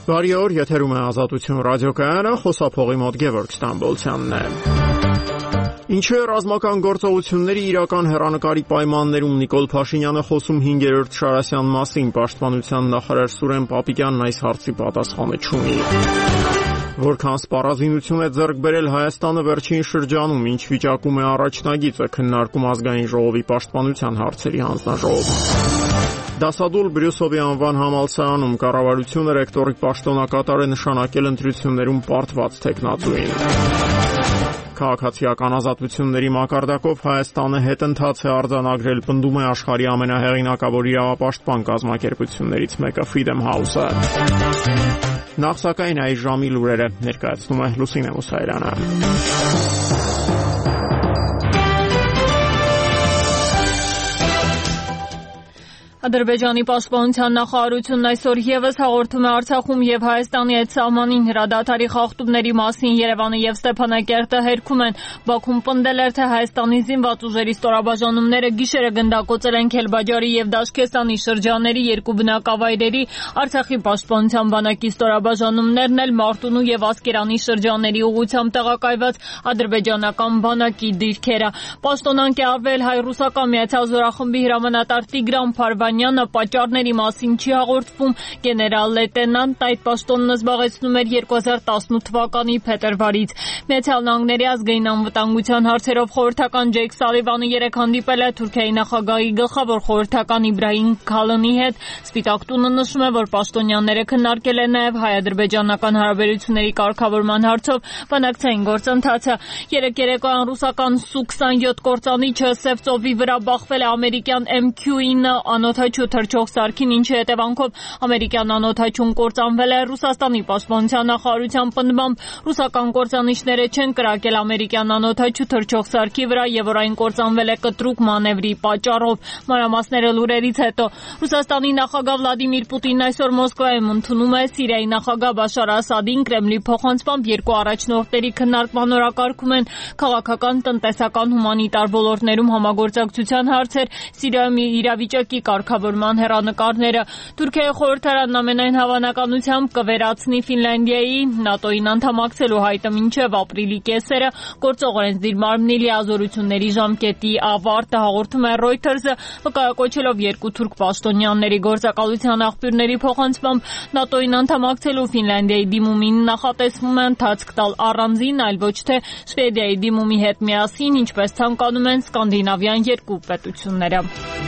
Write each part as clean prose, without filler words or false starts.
Բարի օր, եթերում է Ազատություն ռադիոկայանը, խոսափողի մոտ Գևորգ Ստամբոլցյանն է։ Ինչու է ռազմական գործողությունների իրական հեռանկարի պայմաններում Նիկոլ Փաշինյանը խոսում 5-րդ Շարասյան մասին, Պաշտպանության նախարար Սուրեն Պապիկյանն այս հարցի պատասխանը չունի։ Որքան սպառազինություն է ձեռք բերել Հայաստանը վերջին շրջանում, ինչ վիճակում է առաջնագիծը, քննարկում Ազգային ժողովի պաշտպանության հարցերի հանձնաժողով։ Դասադուլ Բրյուսովի անվան համալսարանում կառավարությունը ռեկտորի պաշտոնակատար է նշանակել ընտրություններում պարտված թեկնածուին։ Քաղաքացիական ազատությունների մակարդակով Հայաստանը հետընթաց է արձանագրել, պնդում է աշխարհի ամենահեղինակավոր իրավապաշտպան կազմակերպություններից մեկը Freedom House-ը։ Նախ սակայն այս ժամի լուրերը ներկայացնում է Լուսինե Մուսայրյանը։ Ադրբեջանի պաշտպանության նախարարությունն այսօր եւս հաղորդում է Արցախում եւ Հայաստանի հետ սահմանին հրադադարի խախտումների մասին Երևանը եւ Ստեփանակերտը հերքում են։ Բաքուն պնդել էր, թե Հայաստանի զինված ուժերի ստորաբաժանումները գիշերը գնդակոծել են Քելբաջարի եւ Դաշկեսանի շրջանների երկու բնակավայրերի, Արցախի պաշտպանության բանակի ստորաբաժանումներն էլ Մարտունու եւ Ասկերանի շրջանների ուղղությամբ տեղակայված ադրբեջանական բանակի դիրքերը։ Պաշտոնանկ է արվել հայ-ռուսական միացյալ զորախմբի հրամանատար Տիգրան Փարվանյանը, պատճառների մասին չի հաղորդվում, գեներալ լեյտենանտ այդ պաշտոնը զբաղեցնում էր 2018 թվականի փետրվարից։ Միացյալ Նահանգների ազգային անվտանգության հարցերով խորհրդական Ջեյք Սալիվանը երեկ հանդիպել է Թուրքիայի նախագահի գլխավոր խորհրդական Իբրահիմ Քալոնի հետ։ Սպիտակ տունը նշում է, որ պաշտոնյաները քննարկել են նաև հայ-ադրբեջանական հարաբերությունների կարգավորման հարցով բանակցային գործընթացը։ Երեկ երեկոյան ռուսական Սու-27 կործանիչը Սև ծովի վրա բախվել է ամերիկյան MQ-9 անօդաչու թռչող սարքին, ինչի հետևանքով ամերիկյան անօդաչուն կործանվել է։ Ռուսաստանի պաշտպանության նախարարության պնդմամբ ռուսական կործանիչները չեն կրակել ամերիկյան անօդաչու թռչող սարքի վրա եւ որ այն կործանվել է կտրուկ մանևրի պատճառով։ Մանրամասները լուրերից հետո Ռուսաստանի նախագահ Վլադիմիր Պուտինն այսօր Մոսկվայում ընդունում է Սիրիայի նախագահ Բաշար Ասադին։ Կրեմլի փոխանցմամբ երկու առաջնորդների քննարկման օրակարգում են քաղաքական, տնտեսական, հումանիտար ոլորտներում համագործակցության հարցեր, Սիրիայում իրավիճակի կարգավորման հեռանկարները։ Թուրքիայի խորհրդարանն ամենայն հավանականությամբ կվերացնի Ֆինլանդիայի ՆԱՏՕ-ին անդամակցելու հայտը մինչև ապրիլի կեսերը գործող օրենսդիր մարմնի լիազորությունների ժամկետի ավարտը, հաղորդում է Reuters-ը, վկայակոչելով երկու թուրք պաշտոնյաների գործակալության աղբյուրների փոխանցմամբ ՆԱՏՕ-ին անդամակցելու Ֆինլանդիայի դիմումին նախատեսվում է ընթացք տալ առանձին, այլ ոչ թե Շվեդիայի դիմումի հետ միասին, ինչպես ցանկանում են սկանդինավյան երկու պետությունները։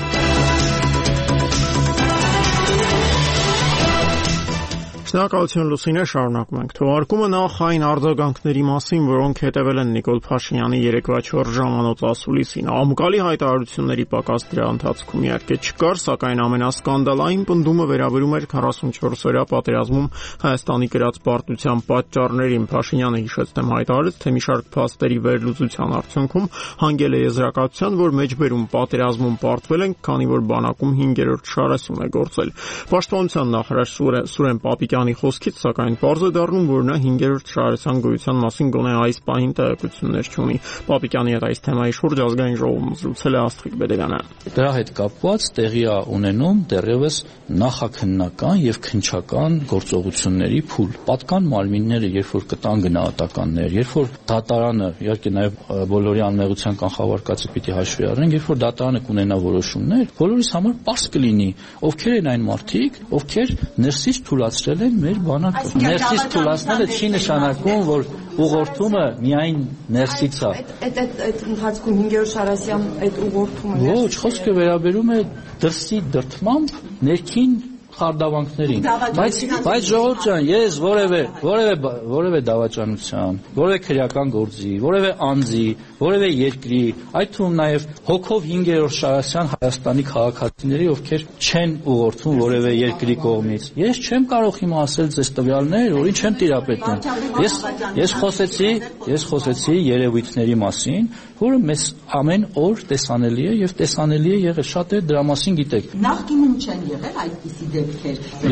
Շնորհակալություն Լուսինե, շարունակում ենք թողարկումը նախ այն արձագանքների մասին, որոնք հետևել են Նիկոլ Փաշինյանի երեկվա 4 ժամանոց ասուլիսին։ Անկալի հայտարարությունների պակաս դրա ընթացքում իհարկե չկար, սակայն ամենասկանդալային պնդումը վերաբերում էր 44-օրյա պատերազմում Հայաստանի կրած պարտության պատճառներին։ Փաշինյանը հիշեցնեմ հայտարարեց, թե մի շարք փաստերի վերլուծության արդյունքում հանգել է եզրակացության, որ մեջբերում պատերազմում պարտվել են, քանի որ բանակում 5-րդ շարասյուն է գործել։ Պաշտպանության նախարար Սուրեն Պապիկյանի խոսքից սակայն պարզ է դառնում, որ նա 5-րդ շարասյան գոյության մասին գոնե այս պահին տեղեկություններ չունի։ Պապիկյանի հետ այս թեմայի շուրջ ազգային ժողովում զրուցել է Աստղիկ Բեդևյանը։ Դրա հետ կապված տեղի է ունենում դեռևս նախաքննական եւ քննչական գործողությունների փուլ։ Պատկան մարմինները, երբ որ կտան գնահատականներ, երբ որ դատարանը, իհարկե նաեւ բոլորի անմեղության կանխավարկածը պիտի հաշվի առնենք, երբ որ դատարանը կունենա որոշումներ, բոլորիս համար պարզ կլինի ովքեր են այն մարդիկ, ովքեր ներսից թույլատրել են մեր բանակը։ Ներսից թույլատրելը չի նշանակում, որ ուղղորդումը միայն ներսից է։ Այդ ընթացքում 5-րդ շարասյան այդ ուղղորդումը։ Ոչ, խոսքը վերաբերում է դրսի դրդմամբ ներքին խարդավանքներին, բայց ժողովուրդ ջան, ես որևէ դավաճանության, որևէ քրեական գործի, որևէ անձի, որևէ երկրի, այդ թվում նաև հոգով 5-րդ շարասյան Հայաստանի քաղաքացիների, ովքեր չեն ուղղորդվում որևէ երկրի կողմից։ Ես չեմ կարող հիմա ասել ձեզ տվյալներ, որին չեմ տիրապետում։ Ես խոսեցի երևույթների մասին, որը մեզ ամեն օր տեսանելի է եւ տեսանելի է եղել, շատերը դրա մասին գիտեք։ Նախկինում չեն եղել այդպիսի դեպքեր։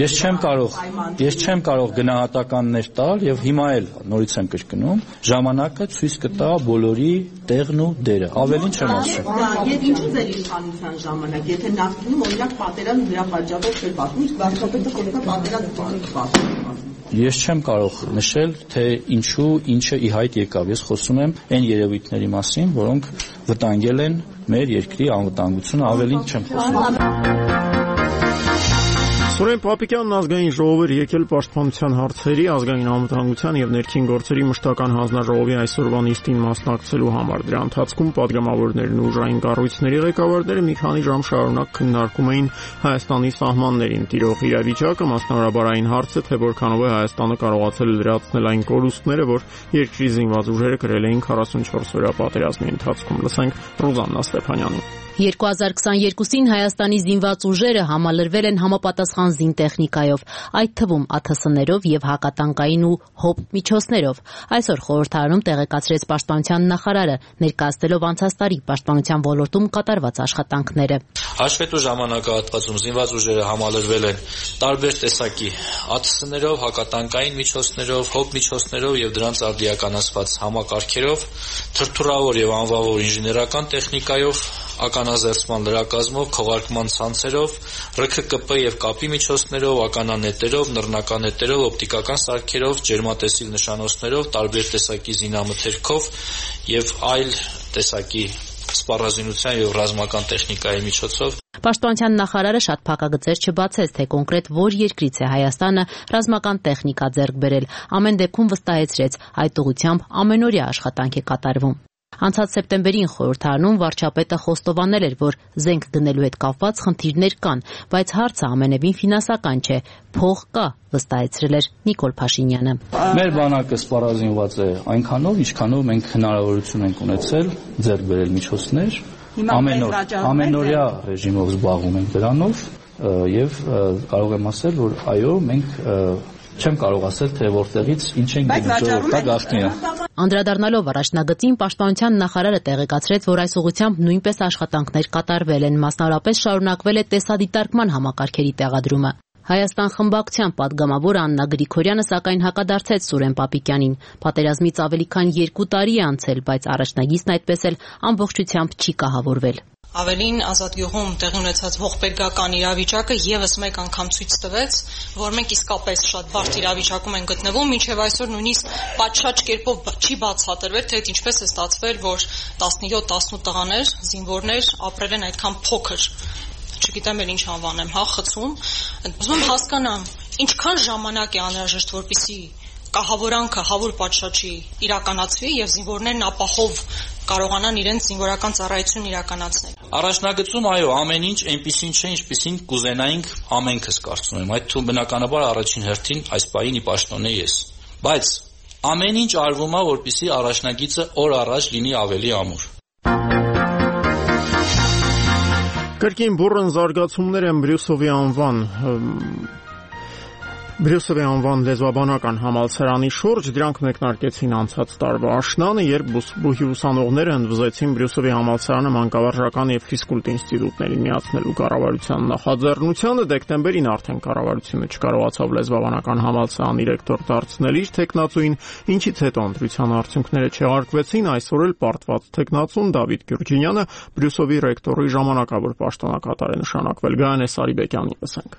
Ես չեմ կարող գնահատականներ տալ եւ հիմա էլ նորից եմ կրկնում, ժամանակը ցույց կտա բոլորի տեղն ու դերը։ Ավելին չեմ ասում։ Եվ ինչու ձեր իշխանության ժամանակ, եթե նախկինում օրինակ պատերազմ դրա պատճառով չէր պատմում, վարչապետը խոսա պատերազմ բանի պատմում։ Ես չեմ կարող նշել, թե ինչը ի հայտ եկավ։ Ես խոսում եմ այն երևույթների մասին, որոնք վտանգել են մեր երկրի անվտանգությունը, ավելին չեմ խոսում։ Սուրեն Պապիկյանն ազգային ժողով էր եկել պաշտպանության հարցերի, ազգային անվտանգության եւ ներքին գործերի մշտական հանձնաժողովի այսօրվա նիստին մասնակցելու համար։ Դրա ընթացքում պատգամավորներն ու ուժային կառույցների ղեկավարները մի քանի ժամ շարունակ քննարկում էին Հայաստանի սահմաններին տիրող իրավիճակը, մասնավորաբար այն հարցը, թե որքանով է Հայաստանը կարողացել լրացնել այն կորուստները, որ երկրի զինված ուժերը կրել էին 44-օրյա պատերազմի ընթացքում։ Լսենք Ռուզաննա Ստեփանյանին։ 2022-ին Հայաստանի զինված ուժերը համալրվել են համապատասխան զինտեխնիկայով, այդ թվում ԱԹՍ-ներով եւ հակատանկային ու հոբ միջոցներով։ Այսօր խորհրդարանում տեղեկացրեց պաշտպանության նախարարը, ներկայացնելով անցած տարի պաշտպանության ոլորտում կատարված աշխատանքները։ Հաշվետու ժամանակահատվածում զինված ուժերը համալրվել են տարբեր տեսակի ԱԹՍ-ներով, հակատանկային միջոցներով, հոբ միջոցներով եւ դրանց արդիականացված համակարգերով, թրթուրավոր եւ անվավոր ինժեներական տեխնիկայով, ականազերծման լրակազմով, քողարկման ցանցերով, ՌՔԿՊ եւ կապի միջոցներով, ականանետերով, նռնականետերով, օպտիկական սարքերով, ջերմատեսիլ նշանոցներով, տարբեր տեսակի զինամթերքով եւ այլ տեսակի սպառազինության եւ ռազմական տեխնիկայի միջոցով։ Պաշտպանության նախարարը շատ փակագծեր չբացեց, թե կոնկրետ որ երկրից է Հայաստանը ռազմական տեխնիկա ձեռք բերել։ Ամեն դեպքում վստահեցրեց, այդ ուղղությամբ ամենօրյա աշխատանք է կատարվում։ Անցած սեպտեմբերին խորհրդարանում վարչապետը խոստովանել էր, որ զենք գնելու հետ կապված խնդիրներ կան, բայց հարցը ամենևին ֆինանսական չէ, փող կա, վստահեցրել էր Նիկոլ Փաշինյանը։ Մեր բանակը սպառազինված է այնքանով, ինչքանով մենք հնարավորություն ենք ունեցել ձեռք բերել միջոցներ, ամենօրյա ռեժիմով զբաղվում ենք դրանով եւ կարող եմ ասել, որ այո, մենք չեմ կարող ասել, թե որտեղից ինչ ենք գնում, դա գաղտնի է։ Անդրադառնալով առաջնագծին, պաշտպանության նախարարը տեղեկացրեց, որ այս ուղղությամբ նույնպես աշխատանքներ կատարվել են, մասնավորապես շարունակվել է տեսադիտարկման համակարգերի տեղադրումը։ Հայաստան խմբակցության պատգամավոր Աննա Գրիգորյանը սակայն հակադարձեց Սուրեն Պապիկյանին։ Պատերազմից ավելի քան 2 տարի է անցել, բայց առաջնագիծն այդպես էլ ամբողջությամբ չի կահավորվել։ Ավելին Ազատգյուղում տեղի ունեցած ողբերգական իրավիճակը եւս մեկ անգամ ցույց տվեց, որ մենք իսկապես շատ բարդ իրավիճակում ենք գտնվում, մինչեւ այսօր նույնիսկ պատշաճ կերպով չի բացատրվել, թե ինչպես է ստացվել, որ 17-18 տղաներ, զինվորներ ապրել են այդքան փոքր, չգիտեմ էլ ինչ անվանեմ, խցում։ Ուզում եմ հասկանամ, ինչքան ժամանակ է անհրաժեշտ, որպեսզի կահավորանքը հավուր պատշաճի իրականացվի եւ զինվորներն ապահով կարողանան իրենց զինվորական ծառայությունն իրականացնել։ Առաջնագծում այո, ամեն ինչ այնպեսին չէ, ինչպեսին կուզենայինք ամենքս կարծում եմ։ Այդ թվում բնականաբար առաջին հերթին այս պահին ի պաշտոնե ես։ Բայց ամեն ինչ արվում է, որպեսզի առաջնագիծը օր առաջ լինի ավելի ամուր։ Կրկին բուռն զարգացումներ են Բրյուսովի անվան լեզվաբանական համալսարանի շուրջ, դրանք մեկնարկեցին անցած տարվա աշնանը, երբ բուհի ուսանողները ընդվզեցին Բրյուսովի համալսարանը մանկավարժական եւ ֆիզկուլտ ինստիտուտներին միացնելու կառավարության նախաձեռնությանը։ Դեկտեմբերին արդեն կառավարությունը չկարողացավ լեզվաբանական համալսարանի ռեկտոր դարձնել իր տեխնացուին, ինչից հետո ընտրության արդյունքները չեղարկվեցին։ Այսօր էլ պարտված տեխնացուն Դավիթ Գյուրջինյանը Բրյուսովի ռեկտորի ժամանակավոր պաշտոնակատար է նշանակվել։ Գայանե Սարիբեկյանին լսենք։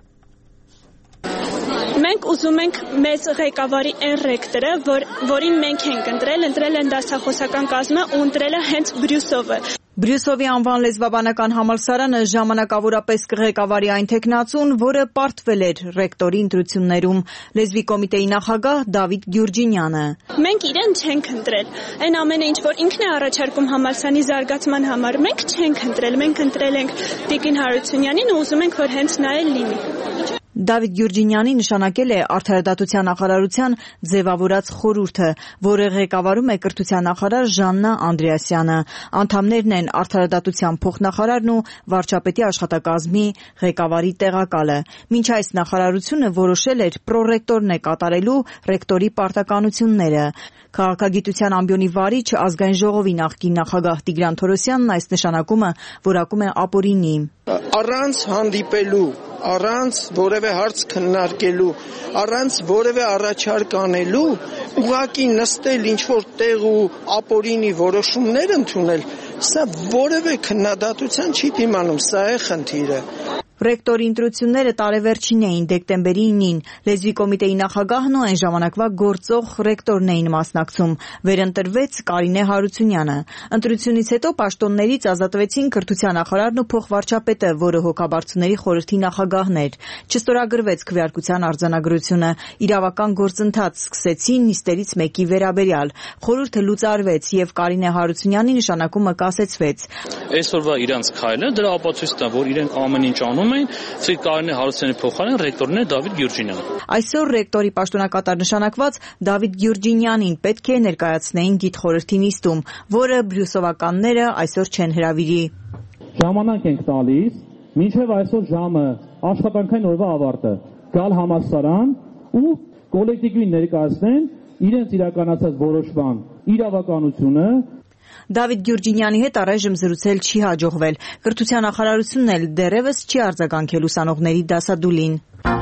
Մենք ուզում ենք մեծ ղեկավարի այն ռեկտորը, որին մենք ենք ընտրել են դասախոսական կազմը ու ընտրել է հենց Բրյուսովը։ Բրյուսովի անվան լեզվաբանական համալսարանը ժամանակավորապես կղեկավարի այն տեխնացուն, որը պարտվել էր ռեկտորի ընտրություններում, լեզվի կոմիտեի նախագահ Դավիթ Գյուրջինյանը։ Մենք իրեն չենք ընտրել։ Այն ամենը, ինչ որ ինքն է առաջարկում համալսարանի զարգացման համար, մենք չենք ընտրել։ Մենք ընտրել ենք Տիկին Հարությունյանին ու ուզում ենք, որ հենց նա էլ լինի։ Դավիթ Գյուրջինյանի նշանակել է Արդարադատության նախարարության ձևավորած խորհուրդը, որը ղեկավարում է կրթության նախարար Ժաննա Անդրեասյանը։ Անդամներն են Արդարադատության փոխնախարարն ու վարչապետի աշխատակազմի ղեկավարի տեղակալը։ Մինչ այս նախարարությունը որոշել էր պրոռեկտորն է կատարելու ռեկտորի պարտականությունները։ Քաղաքագիտության ամբիոնի վարիչ ազգային ժողովի նախկին նախագահ Տիգրան Թորոսյանն այս նշանակումը որակում է ապօրինի։ Առանց հանդիպելու, առանց որևէ հարց քննարկելու, առանց որևէ առաջարկ անելու, ուղղակի նստել ինչ-որ տեղ ու ապօրինի որոշումներ ընդունել, սա որևէ քննադատության չի դիմանում, սա է խնդիրը։ Ռեկտորի ընտրությունները տարեվերջին էին դեկտեմբերի 9-ին։ Լեզվի կոմիտեի նախագահն ու այն ժամանակվա գործող ռեկտորն էին մասնակցում։ Վերընտրվեց Կարինե Հարությունյանը։ Ընտրությունից հետո պաշտոններից ազատվեցին կրթության նախարարն ու փոխվարչապետը, որը հոգաբարձուների խորհրդի նախագահն էր։ Չստորագրվեց քվեարկության արձանագրությունը։ Իրավական գործընթաց սկսեցին նիստերից մեկի վերաբերյալ։ Խորհուրդը լուծարվեց եւ Կարինե Հարությունյանի նշանակումը կասեցվեց։ Այսօրվա իրանց քայլը դրա ապացույցն է, որ իրենք ամեն ինչ անում են, ցույց Կարինե Հարությունյանի փոխարեն ռեկտորն է Դավիթ Գյուրջինյանը։ Այսօր ռեկտորի պաշտոնակատար նշանակված Դավիթ Գյուրջինյանին պետք է ներկայացնեին գիտխորհրդի նիստում, որը բրյուսովականները այսօր չեն հրավիրի։ Ժամանակ ենք տալիս, մինչև այսօր ժամը աշխատանքային օրվա ավարտը, գալ համալսարան ու կոլեկտիվին ներկայացնեն իրենց իրականացած որոշման իրավականությունը։ Դավիթ Գյուրջինյանի հետ առայժմ զրուցել չի հաջողվել։ Կրթության նախարարությունն էլ դեռևս չի արձագանքել ուսանողների դասադուլին։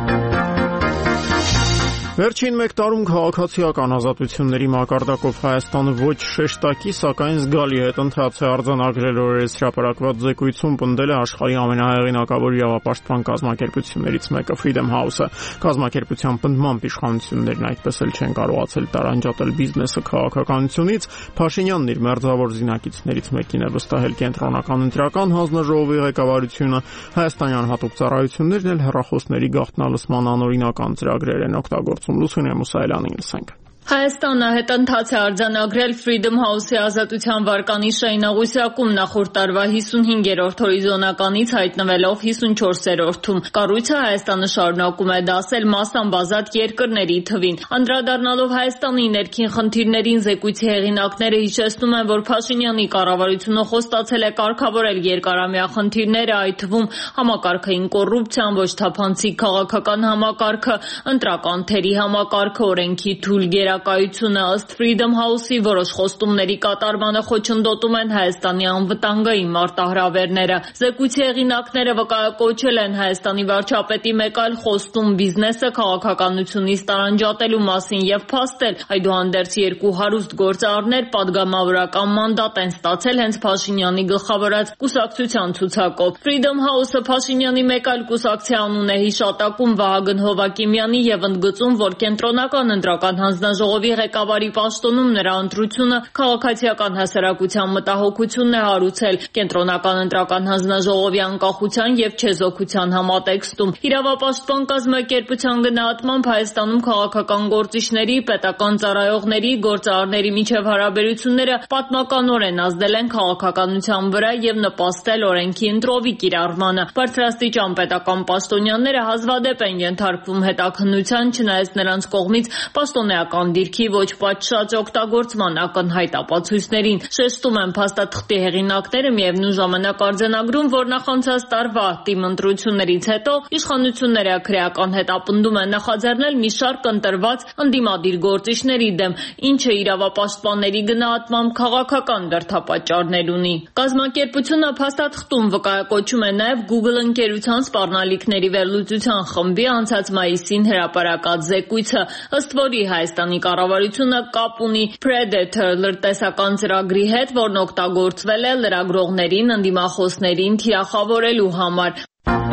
Վերջին մեկ տարում քաղաքացիական ազատությունների մակարդակով Հայաստանը ոչ շեշտակի, սակայն զգալի հետընթաց է արձանագրել օրերս հրապարակված զեկույցում պնդել է աշխարհի ամենահեղինակավոր իրավապաշտպան կազմակերպություններից մեկը Freedom House-ը։ Կազմակերպության պնդմամբ իշխանություններն այդպես էլ չեն կարողացել տարանջատել բիզնեսը քաղաքականությունից։ Փաշինյանն իր մերձավոր զինակիցներից մեկին է վստահել կենտրոնական ընտրական հանձնաժողովի ղեկավարությունը։ Հայաստանյան հատուկ ծառայություններն էլ հեռախոսների գաղտնալսման անօրինական ծրագրեր են օգտագործում։ Լուսինե Մուսայելյանին լսենք։ Հայաստանը հետընթաց է արձանագրել Freedom House-ի ազատության վարկանի շայնաղույսակում նախորդ տարվա 55-րդ հորիզոնականից հայտնվելով 54-րդում։ Կառույցը Հայաստանը շարունակում է դասել մասամբ ազատ երկրների թվին։ Անդրադառնալով Հայաստանի ներքին խնդիրներին զեկույցի հեղինակները հիշեցնում են, որ Փաշինյանի կառավարությունը խոստացել է կարգավորել երկարամյա խնդիրները, այդ թվում համակարգային կոռուպցիան, ոչ թափանցիկ քաղաքական համակարգը, ընտրական թերի համակարգը, օրենքի թույլ գերակայությունը։ Ըստ Freedom House-ի որոշ խոստումների կատարմանը խոչընդոտում են Հայաստանի անվտանգային մարտահրավերները։ Զեկույցի հեղինակները վկայակոչել են Հայաստանի վարչապետի մեկ այլ խոստում բիզնեսը քաղաքականությունից տարանջատելու մասին եւ փաստել, այդուհանդերձ երկու հարուստ գործարարներ պատգամավորական մանդատ են ստացել հենց Փաշինյանի գլխավորած կուսակցության ցուցակով։ Freedom House-ը Փաշինյանի մեկ այլ կուսակցի անուն է հիշատակում Վահագն Հովակիմյանի եւ ընդգծում, որ կենտրոնական ընտրական հանձնաժողովի ղեկավարի պաշտոնում նրա ընտրությունը քաղաքացիական հասարակության մտահոգությունն է հարուցել կենտրոնական ընտրական հանձնաժողովի անկախության եւ չեզոքության համատեքստում։ Իրավապաշտպան կազմակերպության գնահատմամբ Հայաստանում քաղաքական գործիչների, պետական ծառայողների, գործարարների միջև հարաբերությունները պատմականորեն ազդել են քաղաքականության վրա եւ նպաստել օրենքի ընտրովի կիրառմանը։ Բարձրաստիճան պետական պաշտոնյաները հազվադեպ են ենթարկվում հետաքննության, չնայած նրանց կողմից պաշտոնեական դիրքի ոչ պատշաճ օգտագործման ակնհայտ ապացույցներին։ Շեշտում են փաստաթղթի հեղինակները, միևնույն ժամանակ արձանագրում, որ նախանցած տարվա ՏԻՄ ընտրություններից հետո իշխանությունները քրեական հետապնդում են նախաձեռնել մի շարք ընտրված ընդդիմադիր գործիչների դեմ, ինչը իրավապաշտպանների գնահատմամբ քաղաքական դրդապատճառներ ունի։ Կազմակերպությունը փաստաթղթում վկայակոչում է նաև Google ընկերության սպառնալիքների վերլուծության խմբի անցած մայիսին հրապարակած զեկույցը, ըստ որի Հայաստանի կառավարությունը կապ ունի Predator լրտեսական ծրագրի հետ, որն օգտագործվել է լրագրողներին, ընդդիմախոսներին թիրախավորելու համար։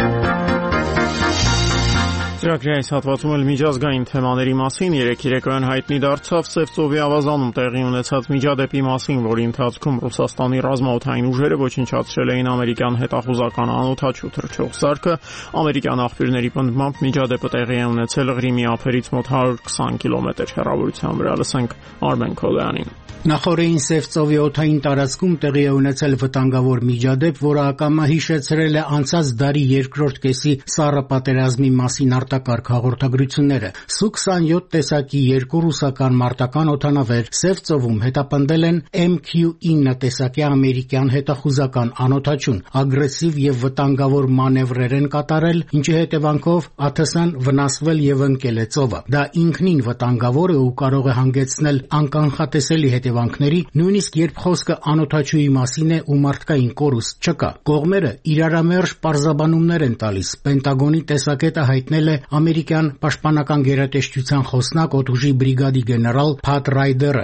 Ծրագրի այս հատվածում էլ միջազգային թեմաների մասին երեկ երեկոյան հայտնի դարձավ Սևծովի ավազանում տեղի ունեցած միջադեպի մասին, որի ընթացքում Ռուսաստանի ռազմաօդային ուժերը ոչնչացրել էին ամերիկյան հետախուզական անօդաչու թռչող սարքը։ Ամերիկյան աղբյուրների պնդմամբ միջադեպը տեղի է ունեցել Ղրիմի ափերից մոտ 120 կիլոմետր հեռավորության վրա։ Լսենք Արմեն Քոլյանին։ Նախորդին Սևծովի օդային տարածքում տեղի է ունեցել վտանգավոր միջադեպ, որը ակամա հիշեցրել է անցած դարի երկրորդ կեսի սառը պատերազմի մասին արտակարգ հաղորդագրությունները։ Սու-27 տեսակի երկու ռուսական մարտական օդանավեր Սևծովում հետապնդել են MQ-9 տեսակի ամերիկյան հետախուզական անօդաչուն, ագրեսիվ եւ վտանգավոր մանևրեր են կատարել, ինչի հետևանքով ԱԹՍ-ն վնասվել եւ ընկել է ծովը։ Դա ինքնին վտանգավոր է ու կարող է հանգեցնել անկանխատեսելի հետևանքների, նույնիսկ երբ խոսքը անօդաչուի մասին է ու մարդկային կորուստ չկա։ Կողմերը իրարամերժ պարզաբանումներ են տալիս։ Պենտագոնի տեսակետը հայտնել է ամերիկյան պաշտպանական գերատեսչության խոսնակ օդուժի բրիգադի գեներալ Pat Ryder-ը։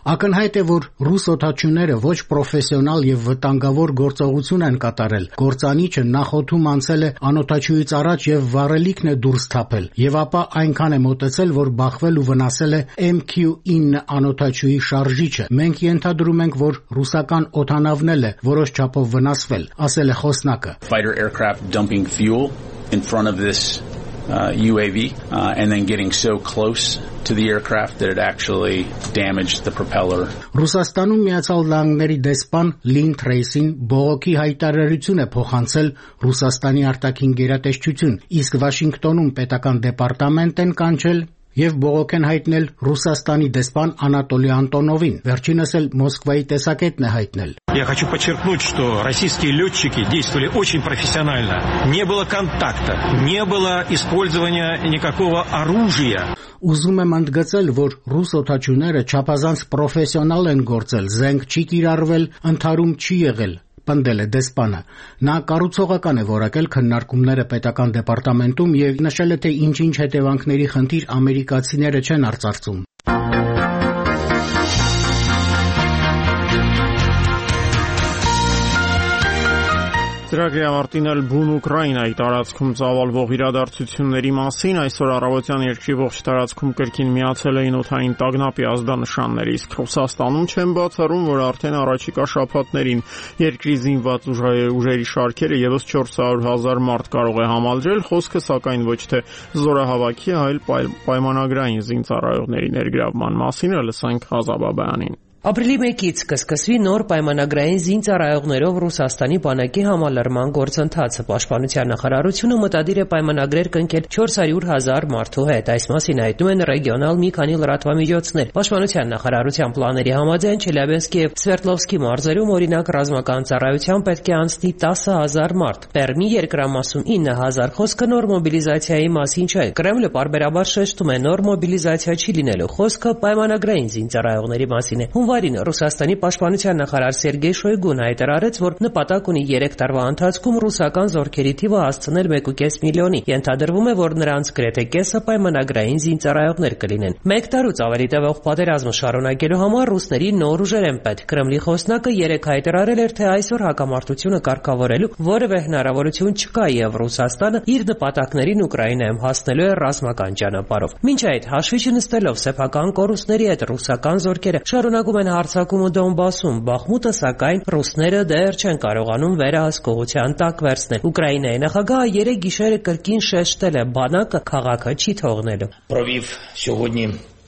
Ակնհայտ է, որ ռուս օդաչուները ոչ պրոֆեսիոնալ եւ վտանգավոր գործողություն են կատարել։ Գործանիչը նախօդում անցել է անօդաչուից առաջ եւ վառելիքն է դուրս թափել, եւ ապա այնքան է մոտեցել, որ բախվել ու վնասել է MQ-9 անօդաչուի շարժիչը։ Մենք ենթադրում ենք, որ ռուսական օդանավն էլ է որոշ չափով վնասվել, ասել է խոսնակը։ Fighter aircraft dumping fuel in front of this UAV and then getting so close to the aircraft that it actually damaged the propeller. Ռուսաստանում Միացյալ Նահանգների դեսպան Լին Թրեյսին բողոքի հայտարարություն է փոխանցել Ռուսաստանի արտաքին գերատեսչություն, իսկ Վաշինգտոնում պետական դեպարտամենտ են կանչել եւ բողոք են հայտնել Ռուսաստանի դեսպան Անատոլի Անտոնովին, վերջինս էլ Մոսկվայի տեսակետն է հայտնել։ Я хочу подчеркнуть, что российские летчики действовали очень профессионально. Не было контакта, не было использования никакого оружия. Ուզում եմ ընդգծել, որ ռուս օդաչուները չափազանց պրոֆեսիոնալ են գործել, զենք չի կիրառվել, ընդհարում չի եղել, պնդել է դեսպանը։ Նա կառուցողական է որակել քննարկումները պետական դեպարտամենտում եւ նշել է, թե ինչ-ինչ հետևանքների խնդիր ամերիկացիները չեն արծարծում։ Ծրագրի ավարտին էլ բուն Ուկրաինայի տարածքում ծավալվող իրադարձությունների մասին այսօր առավոտյան երկրի ողջ տարածքում կրկին միացել էին օդային տագնապի ազդանշանները, իսկ Ռուսաստանում չեն բացառում, որ արդեն առաջիկա շաբաթներին երկրի զինված ուժերի շարքերը եւս 400,000 մարդ կարող է համալրել, խոսքը սակայն ոչ թե զորահավաքի, այլ պայմանագրային զինծառայողների ներգրավման մասին է, լսենք Ղազաբաբյանին։ Ապրիլի 1-ից կսկսվի նոր պայմանագրային զինծառայողներով Ռուսաստանի բանակի համալրման գործընթացը։ Պաշտպանության նախարարությունը մտադիր է պայմանագրեր կնքել 400,000 մարդու հետ։ Այս մասին հայտնում են ռեգիոնալ մի քանի լրատվամիջոցներ։ Պաշտպանության նախարարության պլանների համաձայն Չելյաբինսկի եւ Սվերդլովսկի մարզերում օրինակ ռազմական ծառայության պետք է անցնի 10,000 մարդ։ Պերմի երկրամասում 9,000 խոսքը նոր մոբիլիզացիայի մասին չէ։ Կրեմլը պարբերաբար շեշտում է նոր մոբիլիզացիա չի լինելու, խոսքը պայմանագրային զինծառայողների մասին է։ Հունվարին Ռուսաստանի պաշտպանության նախարար Սերգեյ Շոյգուն հայտարարեց, որ նպատակ ունի 3 տարվա ընթացքում ռուսական զորքերի թիվը հասցնել 1.5 միլիոնի։ Ենթադրվում է, որ նրանց գրեթե կեսը պայմանագրային զինծառայողներ կլինեն։ 1 տարուց ավելի տևող պատերազմը շարունակելու համար ռուսների նոր ուժեր են պետք։ Կրեմլի խոսնակը երեկ հայտարարել էր, թե այսօր հակամարտությունը կարգավորելու որևէ հնարավորություն չկա եւ Ռուսաստանը իր նպատակներին Ուկրաինայում հասնելու է ռազմական ճանապարհով։ Մինչ այդ հաշվի չնստելով սեփական կորուստների հետ ռուսական զորքերը շարունակում են հարձակումը Դոնբասում, Բախմուտը սակայն ռուսները դեռ չեն կարողանում վերահսկողության տակ վերցնել։ Ուկրաինայի նախագահը երեկ գիշերը կրկին շեշտել է, բանակը քաղաքը չի թողնելու։ Провів сьогодні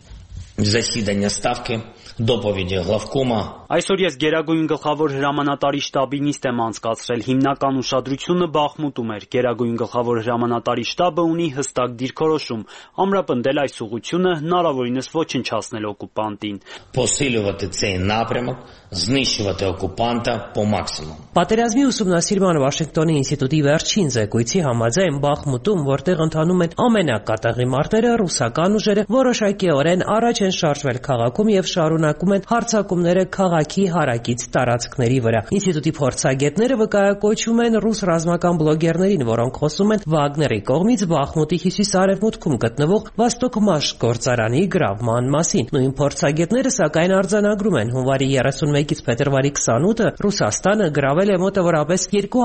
засідання ставки, доповіді главкома. Այսօր ես Գերագույն գլխավոր հրամանատարի շտաբի նիստ եմ անցկացրել։ Հիմնական ուշադրությունը Բախմուտում էր։ Գերագույն գլխավոր հրամանատարի շտաբը ունի հստակ դիրքորոշում՝ ամրապնդել այս ուղղությունը, հնարավորինս ոչնչացնել օկուպանտին։ Посилювати цей напрямок, знищувати окупанта по максимуму. Պատերազմի ուսումնասիրման Վաշինգտոնի ինստիտուտի վերջին զեկույցի համաձայն Բախմուտում, որտեղ ընթանում են ամենակատաղի մարտերը, ռուսական ուժերը որոշակիորեն առաջ են շարժվել քաղաքում եւ շարունակում են հարձակումները քաղաքի հարակից տարածքների վրա։ Ինստիտուտի փորձագետները վկայակոչում են ռուս ռազմական բլոգերներին, որոնք խոսում են Վագների կողմից Բախմուտի հյուսիս-արևմուտքում գտնվող Վոստոկ-Մաշտ գործարանի գրավման մասին։ Նույն փորձագետները սակայն արձանագրում են, հունվարի 31-ից փետրվարի 28-ը Ռուսաստանը գրավել է մոտավորապես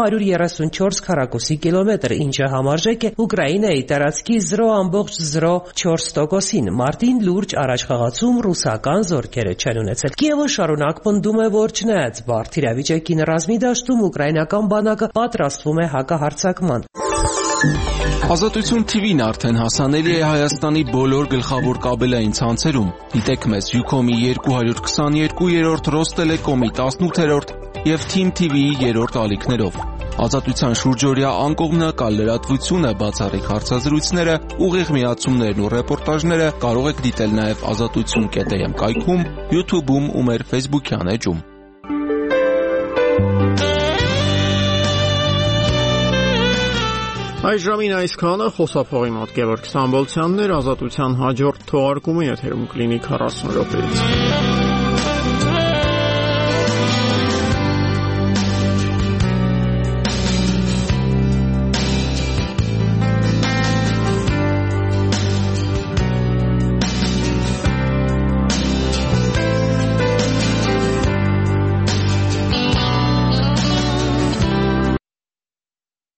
234 քառակուսի կիլոմետր, ինչը համարժեք է Ուկրաինայի տարածքի 0.04%-ին։ Մարտին լուրջ առաջխաղացում ռուսական զորքերը չեն ունեցել։ Կիևը շարունակ պնդում է, որ չնայած բարդ իրավիճակին ռազմի դաշտում ուկրաինական բանակը պատրաստվում է հակահարձակման։ Ազատություն TV-ն արդեն հասանելի է Հայաստանի բոլոր գլխավոր կաբելային ցանցերում։ Դիտեք մեզ Ucom-ի 222-րդ, Ռոստելեկոմի 18-րդ եւ Team TV-ի 3-րդ ալիքներով։ Ազատության շուրջօրյա անկողմնակալ լրատվությունը, բացառիկ հարցազրույցները, ուղիղ միացումներն ու ռեպորտաժները կարող եք դիտել նաև azatutsun.am կայքում, YouTube-ում ու մեր Facebook-յան էջում։ Այս ժամին այսքանը, խոսափողի մոտ Գևորգ Ստամբոլցյանն էր, Ազատության հաջորդ թողարկումը եթերում կլինի 40 րոպեից։